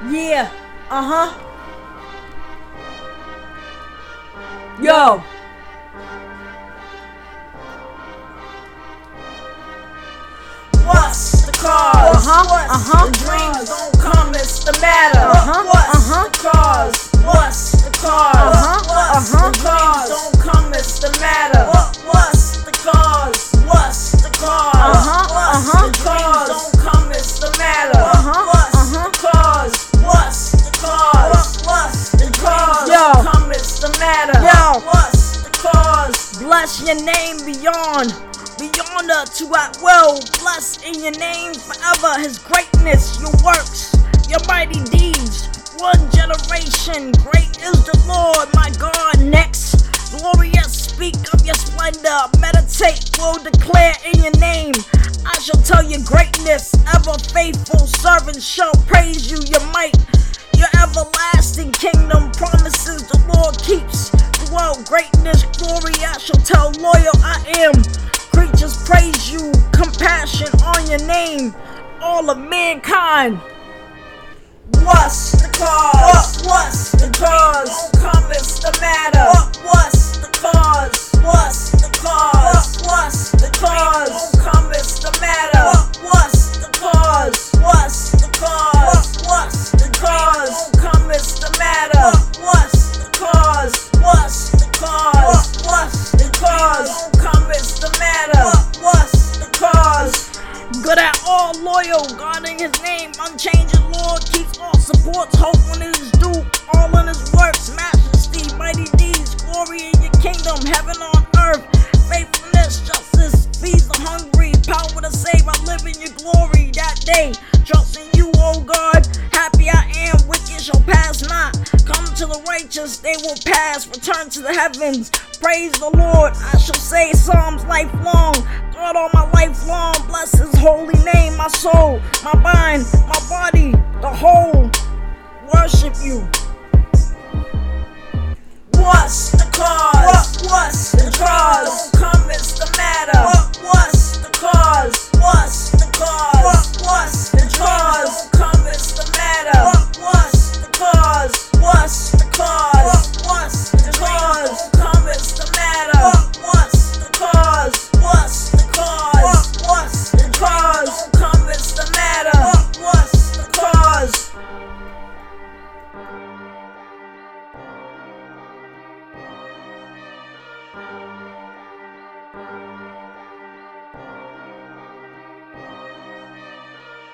Yeah, Yo. What's the cause? The dreams don't come, it's the matter. What's the cause? What's the cause? What's the cause? Don't come, it's the matter. What's the cause? What's the cause? What's the cause? Don't come, it's the matter. What's the cause? What's the cause? What's the cause? Don't come, it's the matter. What's the cause? Bless your name beyond the to at will. Bless in your name forever. His greatness, your works, your mighty deeds. One generation, great is the Lord, my God. Next, glorious, speak of your splendor. Meditate, will declare in your name. I shall tell your greatness. Ever faithful servants shall praise you, your might. Your everlasting kingdom promises the Lord keeps. Throughout greatness, glory, I shall tell loyal I am. Creatures praise you, compassion on your name, all of mankind. What's the cause? What's the cause? Don't come, it's the matter. What's the cause? What's the cause? What's the cause? Don't come, it's the matter. What's the cause? What's the cause? What's the cause? Don't come, it's the matter. What's the cause? What's the cause? What's the cause? Don't come, it's the matter. What's the cause? Good at all, loyal, guarding his name, unchanging Lord, keeps all supports, hope when it is due, all in his works, majesty, mighty deeds, glory in your kingdom, heaven on earth, faithfulness, justice, feeds the hungry, power to save, I live in your glory that day, trust in you, O God, happy I am, wicked shall pass not, come to the righteous, they will pass, return to the heavens, praise the Lord, I shall say Psalms lifelong, God all my life long, bless his holy name, my soul.